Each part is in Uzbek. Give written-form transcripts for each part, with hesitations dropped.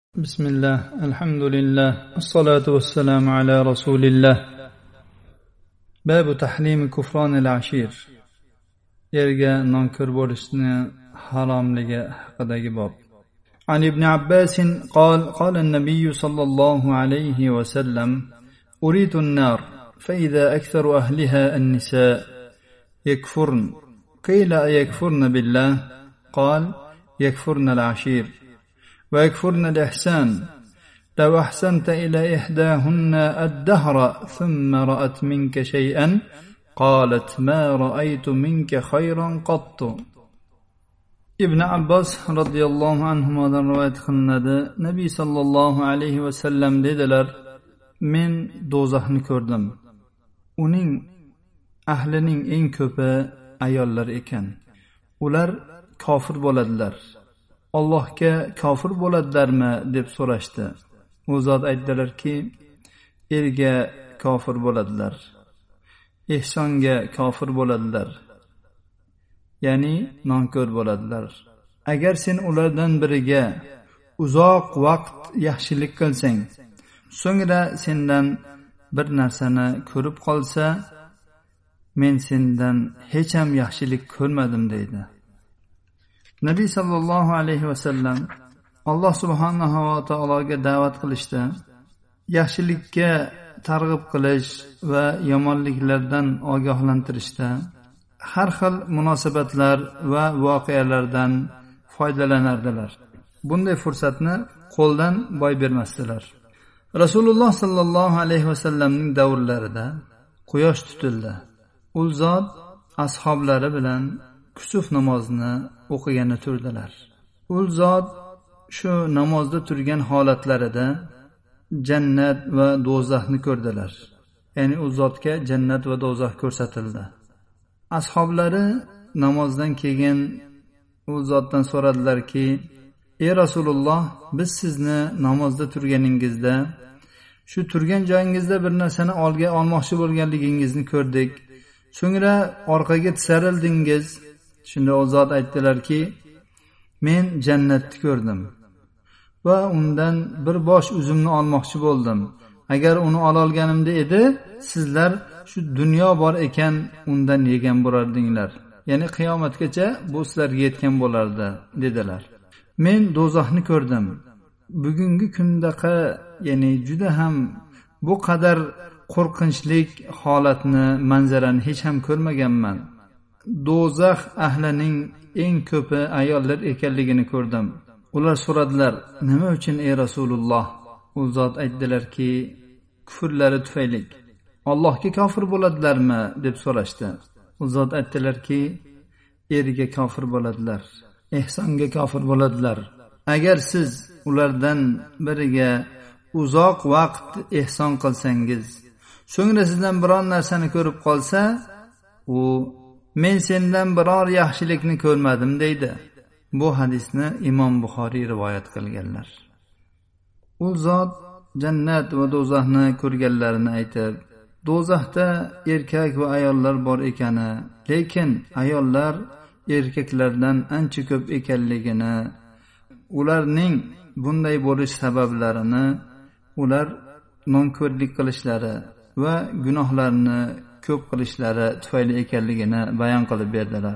بسم الله الحمد لله الصلاة والسلام على رسول الله باب تحريم كفران العشير erga nonkor bo'lishni haromligi haqidagi bob. عن ابن عباس قال النبي صلى الله عليه وسلم أريت النار فإذا أكثر أهلها النساء يكفرن قيل أيكفرن بالله قال يكفرن العشير ويكفرن الإحسان لو أحسنت إلى إحداهن الدهر ثم رأت منك شيئا قالت ما رأيت منك خيرا قط. ibn Abbos radhiyallohu anhudan rivoyat qilinadi. Nabiy sallallohu alayhi va sallam dedilar: men do'zaxni ko'rdim. Uning ahlining eng ko'pi ayollar ekan. Ular kofir bo'ladilar. Allohga kofir bo'ladilarmi deb so'rashdi. U zot aytdilarki, erga kofir bo'ladilar. Ehsonga kofir bo'ladilar. Ya'ni nonkor bo'ladilar. Agar sen ulardan biriga uzoq vaqt yaxshilik qilsang, so'ngra sendan bir narsani ko'rib qolsa, men sendan hech ham yaxshilik ko'rmadim deydi. Nabiy sallallohu alayhi va sallam Alloh subhanahu va taologa da'vat qilishda, yaxshilikka targ'ib qilish va yomonliklardan ogohlantirishda har xil munosabatlar va voqealardan foydalanardilar. Bunday fursatni qo'ldan boy bermasdilar. Rasululloh sallallohu alayhi va sallamning davrlarida quyosh tutildi. U zot ashablari bilan kusuf namozini o'qigani turdilar. U zot shu namozda turgan holatlarida jannat va do'zaxni ko'rdilar. Ya'ni u zotga jannat va do'zax ko'rsatildi. Ashablari namozdan keyin u zotdan so'radilarki: "Ey Rasululloh, biz sizni namozda turganingizda, shu turgan joyingizda bir narsani olmoqchi bo'lganligingizni ko'rdik. So'ngra orqaga tisarildingiz." Shunda u zot aytdilarki: "Men jannatni ko'rdim va undan bir bosh uzumni olmoqchi bo'ldim. Agar uni ololganimda edi, sizlar shu dunyo bor ekan undan yegan bo'lardinglar. Ya'ni qiyomatgacha bu sizlarga yetgan bo'lardi" dedilar. Men do'zaxni ko'rdim. Bugungi kundaqa, ya'ni juda ham bu qadar qo'rqinchlik holatni, manzarani hech ham ko'rmaganman. Do'zax ahlining eng ko'pi ayollar ekanligini ko'rdim. Ular so'radilar: "Nima uchun ey Rasululloh?" U zot aytdilarki: "Kufrlari tufayli. Allohga kofir bo'ladilarmi?" deb so'rashdi. U zot aytdilarki: "Erga kofir bo'ladilar, ehsonga kofir bo'ladilar. Agar siz ulardan biriga uzoq vaqt ehson qilsangiz, so'ngra sizdan biror narsani ko'rib qolsa, u men sendan biror yaxshilikni ko'rmadim" deydi. Bu hadisni Imom Buxoriy rivoyat qilganlar. U zot jannat va do'zaxni ko'rganlarini aytib, do'zaxda erkak va ayollar bor ekani, lekin ayollar erkaklardan ancha ko'p ekanligini, ularning bunday bo'lish sabablarini ular nonko'rlik qilishlari va gunohlarni ko'p qilishlari tufayli ekanligini bayon qilib berdilar.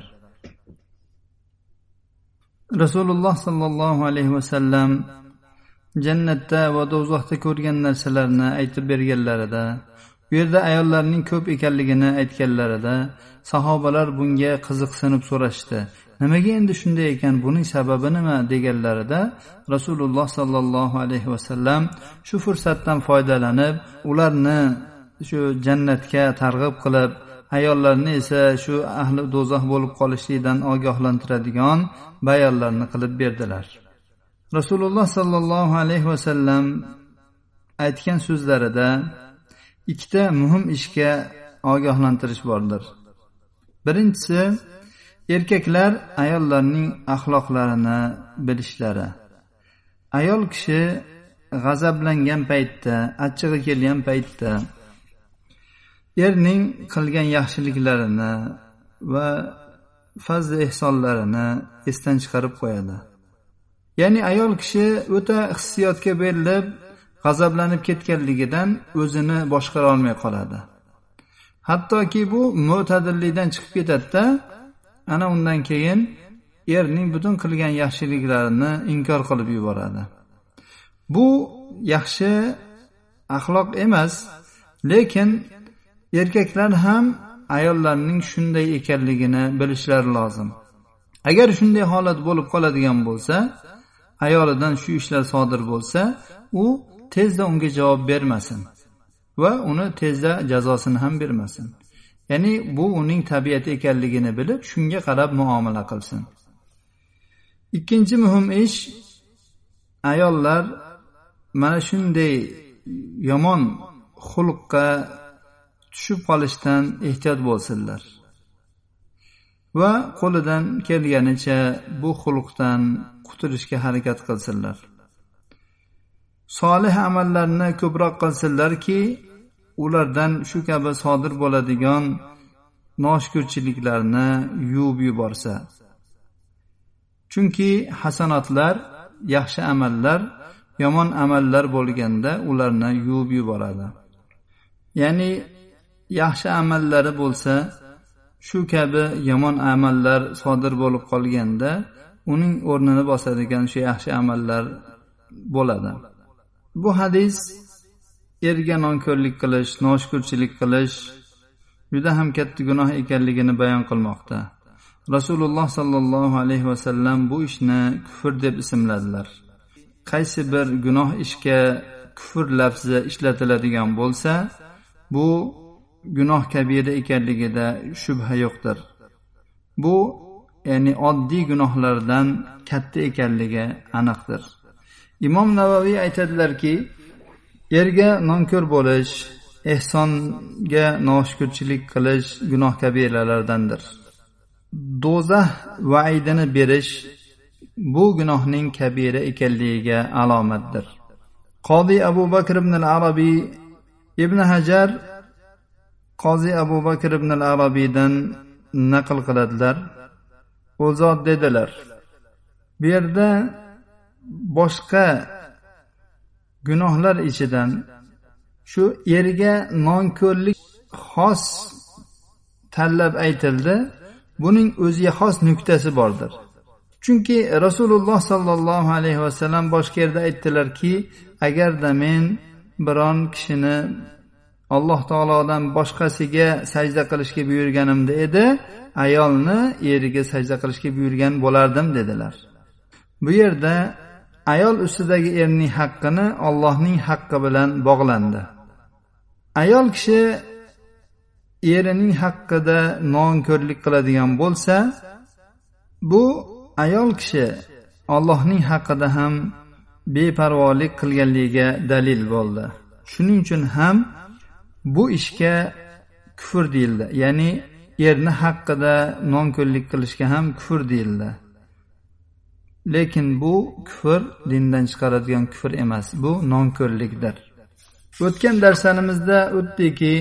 Rasululloh sallallohu alayhi va sallam jannatda va do'zaxda ko'rgan narsalarni aytib berganlarida, bu yerda ayollarning ko'p ekanligini aytganlarida, sahobalar bunga qiziqsinib so'rashdi: "Nimaga endi shunday ekan? Buning sababi nima?" deganlarida, Rasululloh sallallohu alayhi va sallam shu fursatdan foydalanib, ularni shu jannatga targ'ib qilib, ayollarni esa shu ahli do'zax bo'lib qolishlikdan ogohlantiradigan bayonlarni qilib berdilar. Rasululloh sallallohu alayhi va sallam aytgan so'zlarida ikkita muhim ishga ogohlantirish bordir. Birinchisi, erkaklar ayollarning axloqlarini bilishlari. Ayol kishi g'azablangan paytda, achchig'i kelgan paytda erning qilgan yaxshiliklarini va fazl ehsonlarini esdan chiqarib qo'yadi. Ya'ni ayol kishi o'ta hissiyotga berilib, g'azablanib ketganligidan o'zini boshqara olmay qoladi. Hattoki bu mo'tadillikdan chiqib ketadi-da, ana undan keyin erning butun qilgan yaxshiliklarini inkor qilib yuboradi. Bu yaxshi axloq emas, lekin erkaklar ham ayollarning shunday ekanligini bilishlari lozim. Agar shunday holat bo'lib qoladigan bo'lsa, ayolidan shu ishlar sodir bo'lsa, u tezda unga javob bermasin va uni tezda jazosini ham bermasin. Ya'ni bu uning tabiati ekanligini bilib, shunga qarab muomala qilsin. Ikkinchi muhim ish, ayollar mana shunday yomon xulqqa tushib qolishdan ehtiyot bo'lsinlar va qo'lidan kelganicha bu xulqdan qutulishga harakat qilsinlar. Solih amallarni ko'proq qilsinlarki, ulardan shu kabi sodir bo'ladigan noshukrchiliklarni yuvib yuborsa. Chunki hasanatlar, yaxshi amallar, yomon amallar bo'lganda ularni yuvib yuboradi. Ya'ni yaxshi amallari bo'lsa, shu kabi yomon amallar sodir bo'lib qolganda uning o'rnini bosadigan shu yaxshi amallar bo'ladi. Bu hadis erga nonko'rlik qilish, noshukrchilik qilish juda ham katta gunoh ekanligini bayon qilmoqda. Rasululloh sallallohu alayhi vasallam bu ishni kufr deb ismladilar. Qaysi bir gunoh ishga kufr lafzi ishlatiladigan bo'lsa, bu gunoh kabira ekanligida shubha yo'qdir. Bu ya'ni oddiy gunohlardan katta ekanligi aniqdir. Imom Navaviy aytadilarki, erga nonko'r bo'lish, ehsonga noshukrchilik qilish gunoh kabiralardandir. Do'zax vaidini berish bu gunohning kabira ekanligiga alomatdir. Qozi Abu Bakr ibn al-Arabiy Ibn Hajar Qozi Abu Bakr ibn al-Arabiydan naql qiladilar. U zot dedilar: bu yerda boshqa gunohlar ichidan shu erga nonko'rlik xos tanlab aytildi. Buning o'ziga xos nuqtasi bordir. Chunki Rasululloh sallallohu alayhi vasallam boshqa yerda aytdilarki, agarda men biron kishini Alloh taolodan boshqasiga sajda qilishga buyurganimda edi, ayolni eriga sajda qilishga buyurgan bo'lardim dedilar. Bu yerda ayol ustidagi erning haqqini Allohning haqqi bilan bog'landi. Ayol kishi erining haqqida nonko'rlik qiladigan bo'lsa, bu ayol kishi Allohning haqqida ham beparvolik qilganligiga dalil bo'ldi. Shuning uchun ham bu ishga kufr deyildi. Ya'ni erni haqqida nonko'rlik qilishga ham kufr deyildi. Lekin bu kufr dindan chiqaradigan kufr emas, bu nonko'rlikdir. O'tgan darslarimizda o'tdiki,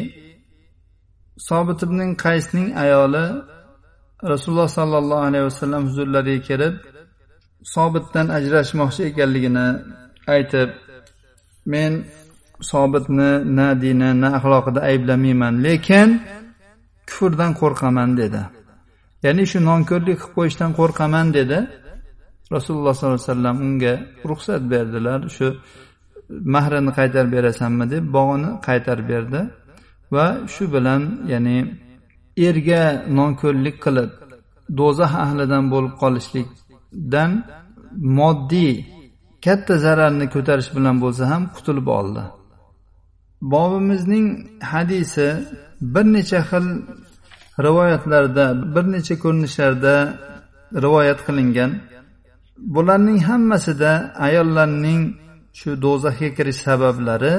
Sobit ibn Qaysning ayoli Rasululloh sallallohu alayhi vasallam huzurlariga kelib, Sobitdan ajrashmoqchi ekanligini aytib, men Sobitni na dini, na axloqida ayblamayman, lekin kufrdan qo'rqaman dedi. Ya'ni shu nonko'rlik qilib qo'yishdan qo'rqaman dedi. Rasululloh sallallohu alayhi vasallam unga ruxsat berdilar. Shu mahrini qaytarib berasanmi deb bog'ini qaytarib berdi va shu bilan ya'ni erga nonko'rlik qilib do'zax ahlidan bo'lib qolishlikdan moddiy katta zararni ko'tarish bilan bo'lsa ham qutulib oldi. Bobimizning hadisi bir necha xil rivoyatlarda, bir necha ko'rinishlarda rivoyat qilingan. Bularning hammasida ayollarning shu do'zaxga kirish sabablari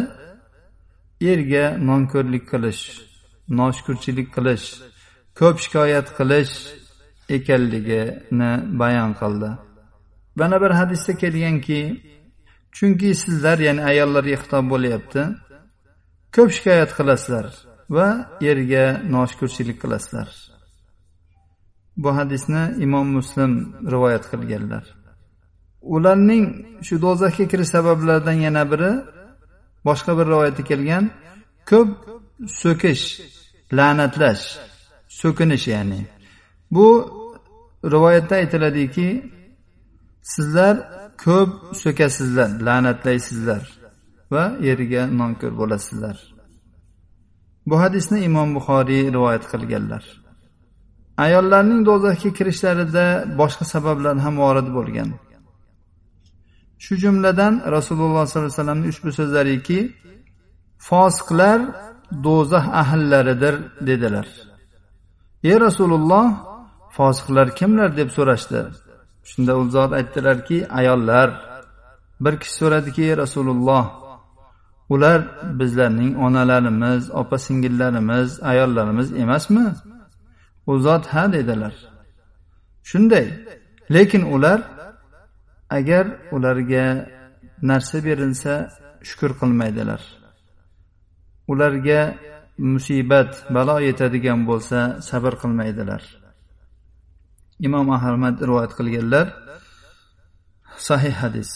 erga nonko'rlik qilish, noshukrchilik qilish, ko'p shikoyat qilish ekanligini bayon qildi. Bana bir hadisda kelganki, chunki sizlar, ya'ni ayollarga xitob bo'lyapti, ko'p shikoyat qilasizlar va erga noshukrchilik qilasizlar. Bu hadisni Imom Muslim rivoyat qilganlar. ularning shu do'zaxga kirish sabablaridan yana biri boshqa bir rivoyatda kelgan ko'p so'kish, la'natlash, so'kinish ya'ni. Bu rivoyatda aytiladiki, sizlar ko'p so'kasizlar, la'natlaysizlar va yeriga nonko'r bo'lasizlar. Bu hadisni Imom Buxoriy rivoyat qilganlar. Ayollarning do'zaxga kirishlarida boshqa sabablar ham vorid bo'lgan. Shu jumladan Rasululloh sollallohu alayhi vasallamning ushbu so'zlariki, fosiqlar do'zax ahllaridir dedilar. Ey Rasululloh, fosiqlar kimlar deb so'rashdi. Shunda u zot aytdilarki, ayollar. Bir kishi so'radiki, ey Rasululloh, ular bizlarning onalarimiz, opa-singillarimiz, ayollarimiz emasmi? U zot ha dedilar. Shunday, lekin ular agar ularga narsa berilsa shukr qilmaydilar. Ularga musibat, balo yetadigan bo'lsa sabr qilmaydilar. Imom Ahmad rivoyat qilganlar. Sahih hadis.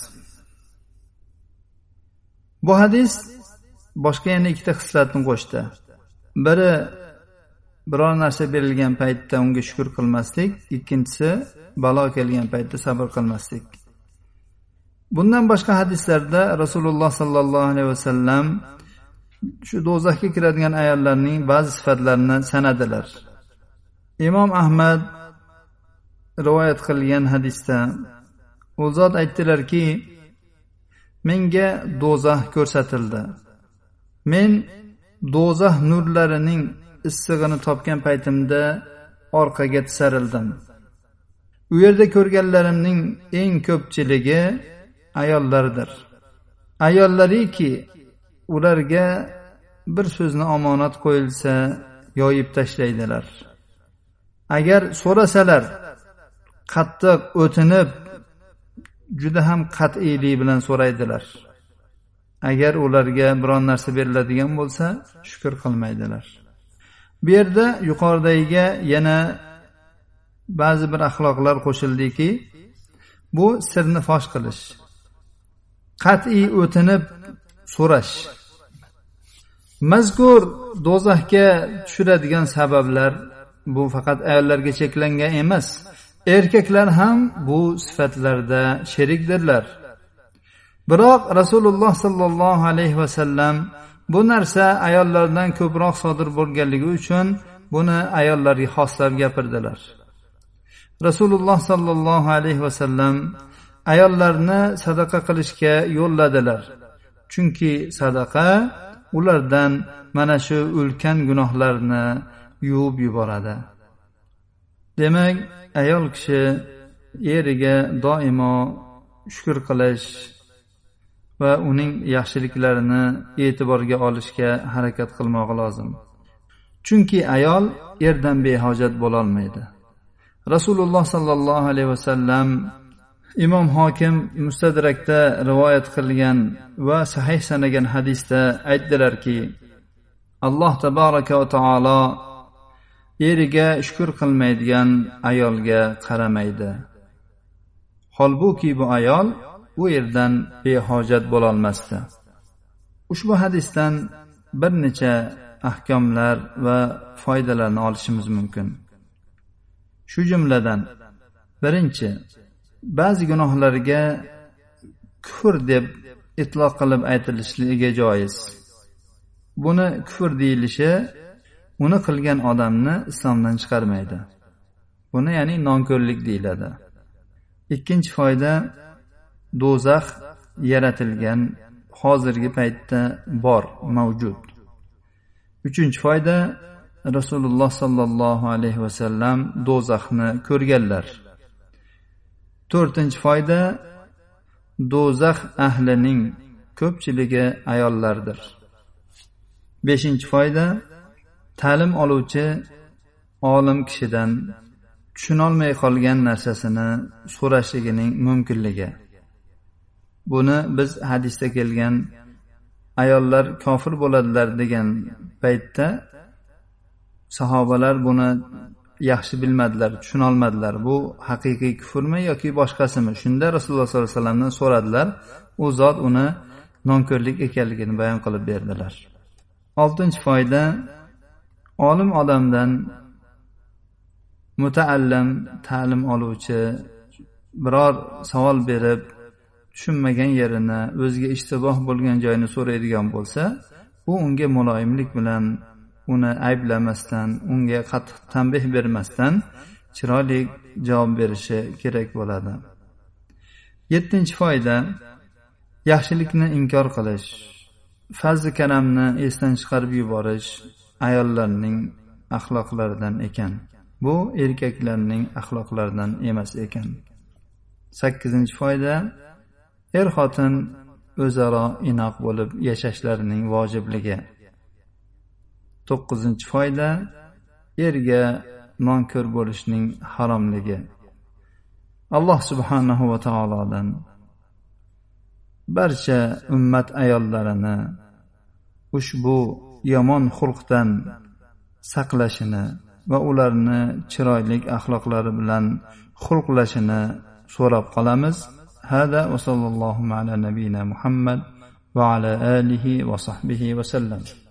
Bu hadis boshqa yana ikkita xislatni qo'shdi. Biri biror narsa berilgan paytda unga shukr qilmaslik, ikkinchisi balo kelgan paytda sabr qilmaslik. Bundan boshqa hadislarda Rasululloh sallallohu alayhi vasallam shu do'zaxga kiradigan ayollarning ba'zi sifatlarini sanadilar. Imom Ahmad rivoyat qilgan hadisda u zot aytdilarki, menga do'zax ko'rsatildi. Men do'zax nurlarining issig'ini topgan paytimda orqaga tisarildim. U yerda ko'rganlarimning eng ko'pchiligi ayollardir. Ayollariki, ularga bir so'zni omonat qo'yilsa yoyib tashlaydilar. Agar so'rasalar, qattiq o'tinib, juda ham qat'iylik bilan so'raydilar. Agar ularga biron narsa beriladigan bo'lsa, shukr qilmaydilar. Bu yerda yuqoridagiga yana ba'zi bir axloqlar qo'shildiki, bu sirni fosh qilish, qat'iy o'tinib so'rash. Mazkur do'zaxga tushiradigan sabablar bu faqat ayollarga cheklangan emas. Erkaklar ham bu sifatlarda sherikdirlar. Biroq Rasululloh sallallohu alayhi vasallam bu narsa ayollardan ko'proq sodir bo'lganligi uchun buni ayollarga xoslab gapirdilar. Rasululloh sallallohu alayhi vasallam ayollarni sadaqa qilishga yo'lladilar. Chunki sadaqa ulardan mana shu ulkan gunohlarni yuvib yuboradi. Demak, ayol kishi eriga doimo shukr qilish va uning yaxshiliklarini e'tiborga olishga harakat qilmoq lozim. Chunki ayol erdan behojat bo'la olmaydi. Rasululloh sallallohu alayhi vasallam Imom Hokim Mustadrakda rivoyat qilgan va sahih sanagan hadisda aytdilarki, Alloh tabaraka va taolo eriga shukr qilmaydigan ayolga qaramaydi. Holbuki bu ayol u yerdan behojat bo'la olmasdi. Ushbu hadisdan bir necha ahkomlar va foydalarni olishimiz mumkin. Shu jumladan birinchi, ba'zi gunohlarga kufr deb itloq qilib aytilishligi joiz. Buni kufr deyilishi uni qilgan odamni islomdan chiqarmaydi. Buni ya'ni nonko'rlik deyiladi. Ikkinchi foyda, do'zax yaratilgan, hozirgi paytda bor, mavjud. Uchinchi foyda, Rasululloh sallallohu alayhi vasallam do'zaxni ko'rganlar. To'rtinchi foyda, do'zax ahlining ko'pchiligi ayollardir. Beshinchi foyda, ta'lim oluvchi olim kishidan tushunolmay qolgan narsasini so'rashligining mumkinligi. Buni biz hadisda kelgan ayollar kofir bo'ladilar degan paytda sahobalar buni yaxshi bilmadilar, tushunolmadilar. Bu haqiqiy kufrmi yoki boshqasimi? Shunda Rasululloh sollallohu alayhi vasallamdan so'radilar. U zot uni nonko'rlik ekanligini bayon qilib berdilar. 6-foyda, olim odamdan mutaallim, ta'lim oluvchi biror savol berib, tushunmagan yerini, o'ziga ishtiboh bo'lgan joyini so'raydigan bo'lsa, u unga muloyimlik bilan, uni ayblamasdan, unga qattiq tanbeh bermasdan chiroyli javob berishi kerak bo'ladi. 7-foyda, yaxshilikni inkor qilish, fazl-i karamni esdan chiqarib yuborish ayollarning axloqlaridan ekan. Bu erkaklarning axloqlaridan emas ekan. 8-foyda, er-xotin o'zaro inoq bo'lib yashashlarining vojibligi. 9-foyda, erga nonko'r bo'lishning haromligi. Alloh subhanahu va taolodan barcha ummat ayollarini ushbu yomon xulqdan saqlashini va ularni chiroyli axloqlari bilan xulqlashini so'rab qolamiz. Hada va sallallohu ala nabiyina Muhammad va ala alihi va sahbihi va sallam.